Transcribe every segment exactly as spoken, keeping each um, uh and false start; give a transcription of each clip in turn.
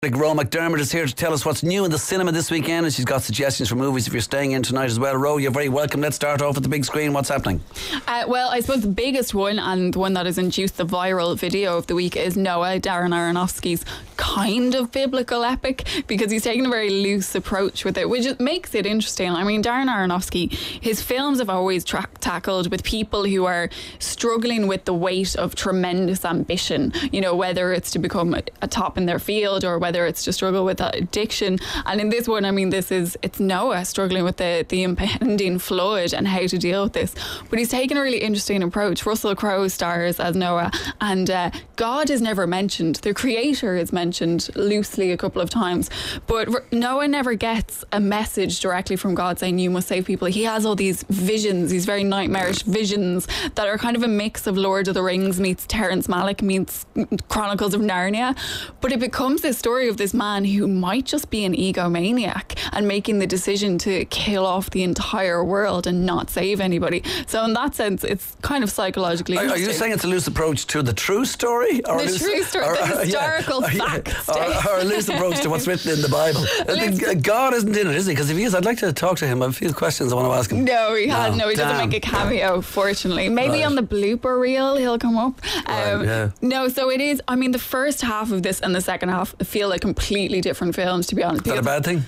Ro McDermott is here to tell us what's new in the cinema this weekend, and she's got suggestions for movies if you're staying in tonight as well. Ro, you're very welcome. Let's start off with the big screen. What's happening? Uh, well, I suppose the biggest one, and the one that has induced the viral video of the week, is Noah, Darren Aronofsky's kind of biblical epic, because he's taken a very loose approach with it, which makes it interesting. I mean, Darren Aronofsky, his films have always tra- tackled with people who are struggling with the weight of tremendous ambition, you know, whether it's to become a, a top in their field or whether whether it's to struggle with that addiction. And in this one, I mean, this is it's Noah struggling with the, the impending flood and how to deal with this. But he's taken a really interesting approach. Russell Crowe stars as Noah, and uh, God is never mentioned. The creator is mentioned loosely a couple of times, but R- Noah never gets a message directly from God saying you must save people. He has all these visions, these very nightmarish visions that are kind of a mix of Lord of the Rings meets Terrence Malick meets Chronicles of Narnia. But it becomes this story of this man who might just be an egomaniac and making the decision to kill off the entire world and not save anybody. So in that sense, it's kind of psychologically Are, are you saying it's a loose approach to the true story? Or the loose, true story, or, the uh, historical yeah, facts. Or, or a loose approach to what's written in the Bible. I think God isn't in it, is he? Because if he is, I'd like to talk to him. I have a few questions I want to ask him. No, he has. No, he Damn. doesn't make a cameo, fortunately. Maybe Right. on the blooper reel he'll come up. Right, Um, yeah. No, so it is. I mean, the first half of this and the second half feel like completely different films, to be honest. Is that a bad thing?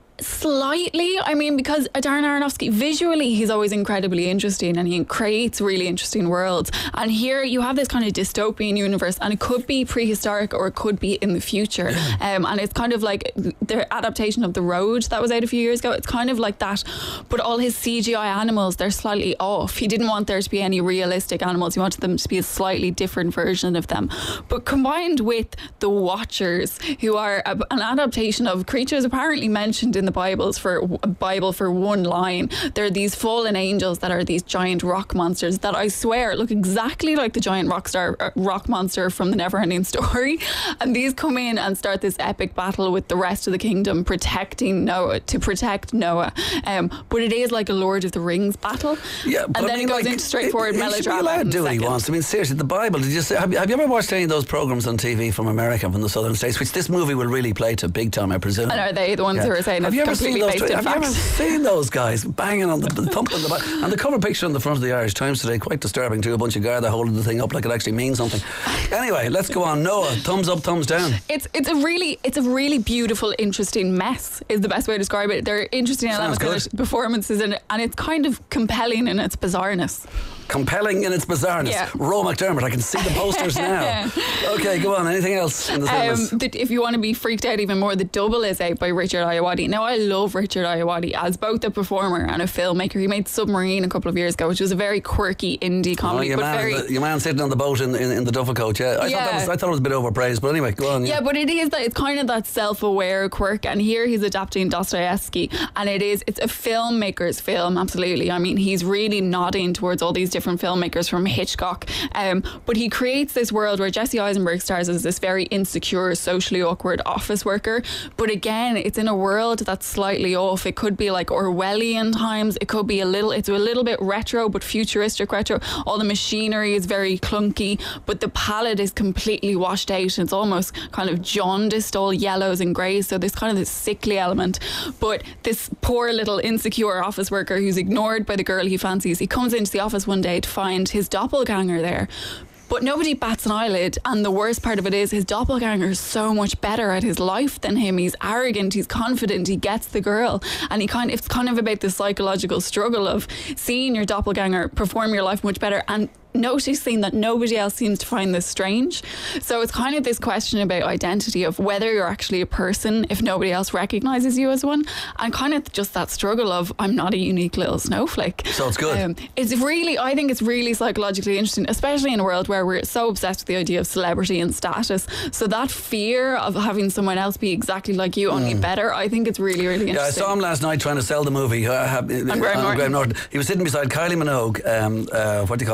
Slightly, I mean, because Darren Aronofsky, visually he's always incredibly interesting and he creates really interesting worlds, and here you have this kind of dystopian universe, and it could be prehistoric or it could be in the future, um, and it's kind of like the adaptation of The Road that was out a few years ago. It's kind of like that, but all his C G I animals, they're slightly off. He didn't want there to be any realistic animals. He wanted them to be a slightly different version of them, but combined with The Watchers, who are a, an adaptation of creatures apparently mentioned in the Bibles for a Bible for one line. They're these fallen angels that are these giant rock monsters that I swear look exactly like the giant rock star uh, rock monster from the Neverending Story, and these come in and start this epic battle with the rest of the kingdom, protecting Noah to protect Noah. Um, but it is like a Lord of the Rings battle, Yeah, and but then I mean, it goes like, into straightforward he melodrama. He should be allowed to do what he wants. I mean, seriously, the Bible. Did you say, have, you, have you ever watched any of those programs on T V from America, from the southern states, which this movie will really play to big time, I presume? And are they the ones Yeah. who are saying Have it's you ever seen completely those? based in Have you ever facts? seen those guys banging on the thumping the back? And the cover picture on the front of the Irish Times today, quite disturbing too. A bunch of Garda holding the thing up like it actually means something. Anyway, let's go on. Noah, thumbs up, thumbs down. It's it's a really it's a really beautiful, interesting mess is the best way to describe it. There are interesting Sounds elements in good. it, performances in it, and it's kind of compelling in its bizarreness. Compelling in its bizarreness. Yeah. Ro McDermott, I can see the posters now. Okay, go on. Anything else in the cinemas? Um, the, if you want to be freaked out even more, The Double is out by Richard Ayoade. Now, I love Richard Ayoade as both a performer and a filmmaker. He made Submarine a couple of years ago, which was a very quirky indie Oh, comedy, your, but man, very the, your man sitting on the boat in, in, in the duffel coat, yeah. I, Yeah. Thought that was, I thought it was a bit overpraised, but anyway, go on. Yeah, Yeah, but it is that it's kind of that self-aware quirk, and here he's adapting Dostoevsky, and it is it's a filmmaker's film, absolutely. I mean, he's really nodding towards all these different filmmakers from Hitchcock, um, but he creates this world where Jesse Eisenberg stars as this very insecure, socially awkward office worker, but again, it's in a world that's slightly off. It could be like Orwellian times, it could be a little, it's a little bit retro, but futuristic retro. All the machinery is very clunky, but the palette is completely washed out. It's almost kind of jaundiced, all yellows and greys, so there's kind of this sickly element. But this poor little insecure office worker who's ignored by the girl he fancies, he comes into the office one day to find his doppelganger there. But nobody bats an eyelid, and the worst part of it is his doppelganger is so much better at his life than him. He's arrogant, he's confident, he gets the girl, and he kind of, it's kind of about the psychological struggle of seeing your doppelganger perform your life much better and noticing that nobody else seems to find this strange. So it's kind of this question about identity, of whether you're actually a person if nobody else recognises you as one, and kind of just that struggle of I'm not a unique little snowflake. So it's good. Um, it's really, I think it's really psychologically interesting, especially in a world where we're so obsessed with the idea of celebrity and status. So that fear of having someone else be exactly like you, only better, I think it's really, really Yeah, I interesting. saw him last night trying to sell the movie. Uh, uh, Graham on Norton. Graham Norton. He was sitting beside Kylie Minogue, um, uh, what do you call it, Cameron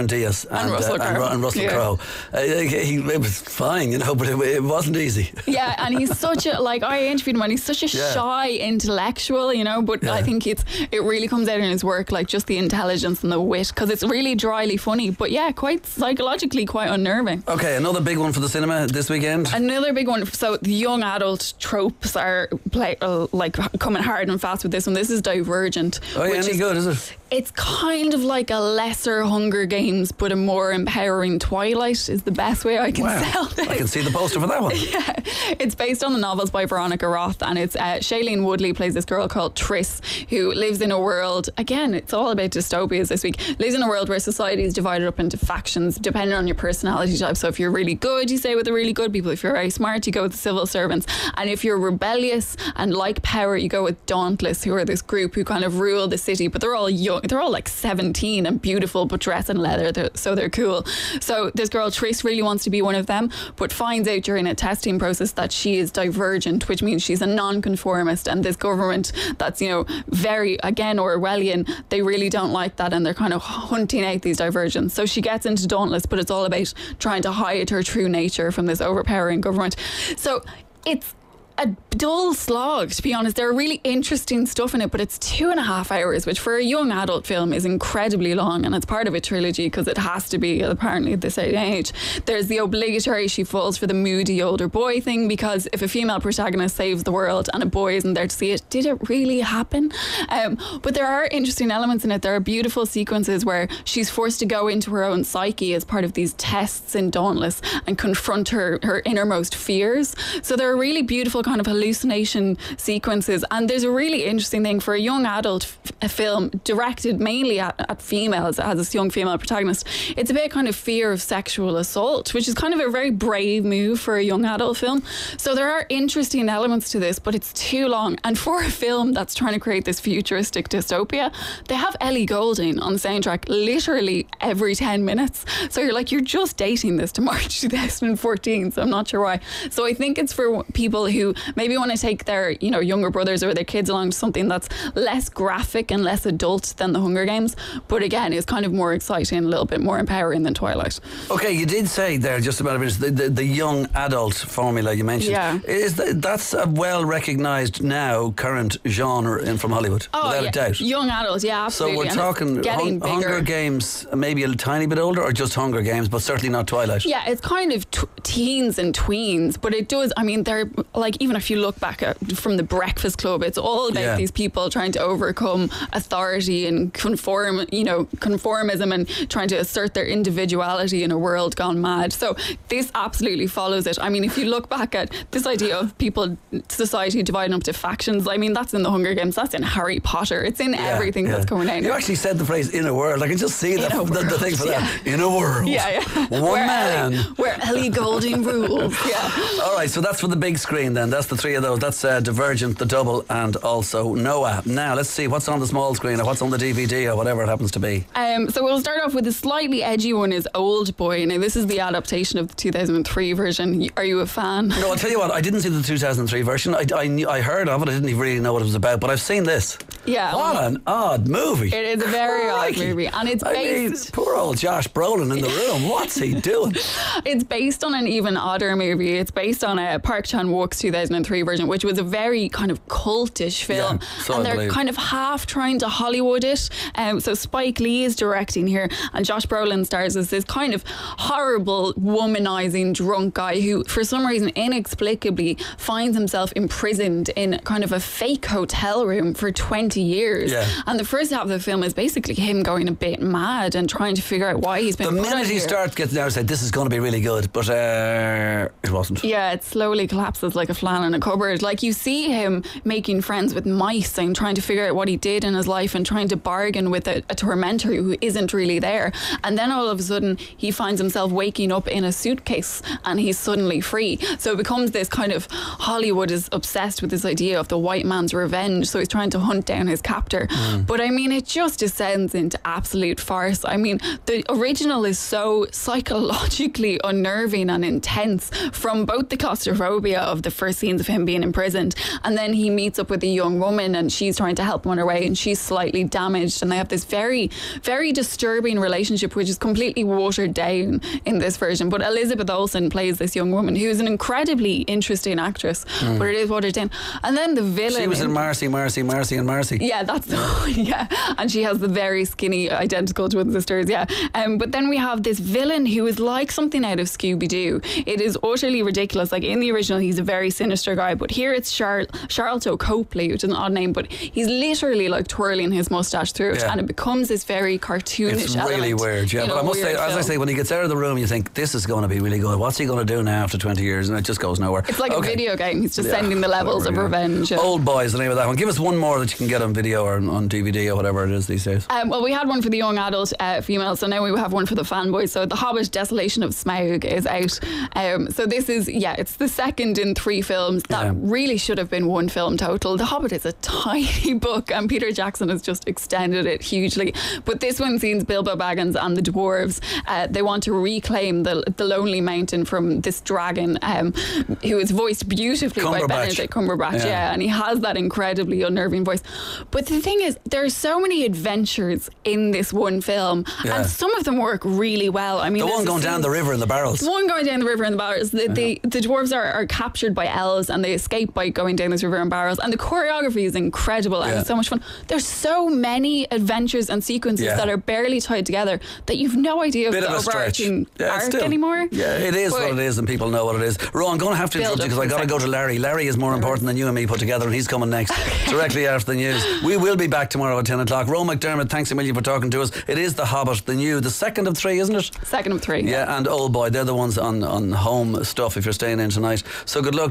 Cameron Diaz and, And Russell uh, and, Crowe. Ru- and Russell Yeah. Crowe. Uh, he, it was fine, you know, but it, it wasn't easy. Yeah, and he's such a, like, I interviewed him and he's such a Yeah. shy intellectual, you know, but Yeah. I think it's it really comes out in his work, like just the intelligence and the wit, because it's really dryly funny, but yeah, quite psychologically quite unnerving. Okay, another big one for the cinema this weekend. Another big one. So the young adult tropes are play, uh, like coming hard and fast with this one. This is Divergent. Oh, yeah, which any is- good, is it? It's kind of like a lesser Hunger Games, but a more empowering Twilight is the best way I can Wow. sell this. I can see the poster for that one. Yeah, it's based on the novels by Veronica Roth, and it's uh, Shailene Woodley plays this girl called Triss, who lives in a world, again, it's all about dystopias this week, lives in a world where society is divided up into factions depending on your personality type. So if you're really good, you stay with the really good people. If you're very smart, you go with the civil servants. And if you're rebellious and like power, you go with Dauntless, who are this group who kind of rule the city, but they're all young, they're all like seventeen and beautiful, but dress in leather, they're, so they're cool. So this girl Triss really wants to be one of them, but finds out during a testing process that she is divergent, which means she's a non-conformist, and this government that's, you know, very, again, Orwellian, they really don't like that, and they're kind of hunting out these divergents. So she gets into Dauntless, but it's all about trying to hide her true nature from this overpowering government. So it's a dull slog, to be honest. There are really interesting stuff in it, but it's two and a half hours, which for a young adult film is incredibly long, and it's part of a trilogy because it has to be, apparently, at this age. There's the obligatory she falls for the moody older boy thing, because if a female protagonist saves the world and a boy isn't there to see it, did it really happen? Um, but there are interesting elements in it. There are beautiful sequences where she's forced to go into her own psyche as part of these tests in Dauntless and confront her, her innermost fears. So there are really beautiful kind of hallucination sequences, and there's a really interesting thing for a young adult f- a film directed mainly at, at females. It has this young female protagonist. It's about kind of fear of sexual assault, which is kind of a very brave move for a young adult film. So there are interesting elements to this, but it's too long. And for a film that's trying to create this futuristic dystopia, they have Ellie Goulding on the soundtrack literally every ten minutes. So you're like, you're just dating this to March two thousand fourteen. So I'm not sure why. So I think it's for people who maybe want to take their, you know, younger brothers or their kids along to something that's less graphic and less adult than the Hunger Games, but again is kind of more exciting, a little bit more empowering than Twilight. Okay, you did say there just about a minute the, the, the young adult formula you mentioned. Yeah. Is that, that's a well recognised now current genre in from Hollywood, without yeah. a doubt. Young adults, yeah, So absolutely. we're And it's talking getting hung, bigger. Hunger Games, maybe a tiny bit older, or just Hunger Games, but certainly not Twilight. Yeah, it's kind of t- teens and tweens, but it does, I mean, they're like, even if you look back at, from the Breakfast Club, it's all about Yeah. these people trying to overcome authority and conform, you know, conformism, and trying to assert their individuality in a world gone mad. So this absolutely follows it. I mean, if you look back at this idea of people, society dividing up to factions, I mean, that's in the Hunger Games, that's in Harry Potter, it's in Yeah, everything yeah. that's coming out. You actually said the phrase "in a world." I can just see In that a the, the world, thing for yeah. that. In a world, Yeah, yeah. one where man. Ellie, where Ellie Goulding rules. Yeah. All right, so that's for the big screen then. That's the three of those. That's uh, Divergent, The Double, and also Noah. Now let's see what's on the small screen or what's on the D V D or whatever it happens to be. Um, so we'll start off with the slightly edgy one is Old Boy. Now this is the adaptation of the two thousand three version. Are you a fan? No, I'll tell you what. I didn't see the two thousand three version. I, I, knew, I heard of it. I didn't even really know what it was about, but I've seen this. Yeah. What an odd movie. It is a very Crikey. odd movie, and it's I mean, based. poor old Josh Brolin in the room. What's he doing? It's based on an even odder movie. It's based on a Park Chan-wook's two thousand three version, which was a very kind of cultish film, Yeah, so and I they're believe. kind of half trying to Hollywood it. Um, so Spike Lee is directing here, and Josh Brolin stars as this kind of horrible, womanizing drunk guy who, for some reason, inexplicably finds himself imprisoned in kind of a fake hotel room for twenty years. Yeah. And the first half of the film is basically him going a bit mad and trying to figure out why he's been The put minute out he here. starts getting there, I said, this is going to be really good, but uh, it wasn't. Yeah, it slowly collapses like a flan in a cupboard. Like, you see him making friends with mice and trying to figure out what he did in his life and trying to bargain with a, a tormentor who isn't really there. And then all of a sudden he finds himself waking up in a suitcase and he's suddenly free. So it becomes this kind of, Hollywood is obsessed with this idea of the white man's revenge. So he's trying to hunt down down his captor. Mm. But I mean, it just descends into absolute farce. I mean, the original is so psychologically unnerving and intense, from both the claustrophobia of the first scenes of him being imprisoned, and then he meets up with a young woman and she's trying to help him on her way, and she's slightly damaged, and they have this very, very disturbing relationship, which is completely watered down in this version. But Elizabeth Olsen plays this young woman who is an incredibly interesting actress, mm. but it is watered down. And then the villain, she was in, in Marcy, Marcy, Marcy and Marcy. Yeah, that's the one. Yeah, and she has the very skinny, identical twin sisters. Yeah, um, but then we have this villain who is like something out of Scooby-Doo. It is utterly ridiculous. Like in the original, he's a very sinister guy, but here it's Char- Charlton Copley, which is an odd name, but he's literally like twirling his moustache through it, yeah. and it becomes this very cartoonish. It's really element, weird, yeah. But I must say, as film. I say, when he gets out of the room, you think this is going to be really good. What's he going to do now after twenty years? And it just goes nowhere. It's like okay. a video game. He's just yeah, sending the levels of yeah. revenge. Yeah. Old Boy is the name of that one. Give us one more that you can get on video or on D V D or whatever it is these days. Um, well, we had one for the young adult uh, female, so now we have one for the fanboys. So The Hobbit: Desolation of Smaug is out. Um, so this is, yeah, it's the second in three films. That yeah. really should have been one film total. The Hobbit is a tiny book, and Peter Jackson has just extended it hugely. But this one sees Bilbo Baggins and the dwarves. Uh, they want to reclaim the the Lonely Mountain from this dragon, um, who is voiced beautifully by Benedict Cumberbatch. Yeah. yeah, and he has that incredibly unnerving voice. But the thing is, there are so many adventures in this one film, yeah. and some of them work really well. I mean, the one going down the river in the barrels. The one going down the river in the barrels. The, yeah. the, the dwarves are, are captured by elves, and they escape by going down this river in barrels. And the choreography is incredible, and yeah. it's so much fun. There's so many adventures and sequences yeah. that are barely tied together that you've no idea of Bit the of overarching yeah, arc still, anymore. Yeah, it is but what it is, and people know what it is. Ro, I'm going to have to interrupt you because I got to go to Larry. Larry is more important than you and me put together, and he's coming next, directly after the news. We will be back tomorrow at ten o'clock. Ro McDermott, thanks a million for talking to us. It is The Hobbit, the new, the second of three, isn't it? Second of three. Yeah, yeah, and Old Boy, they're the ones on, on home stuff if you're staying in tonight. So good luck.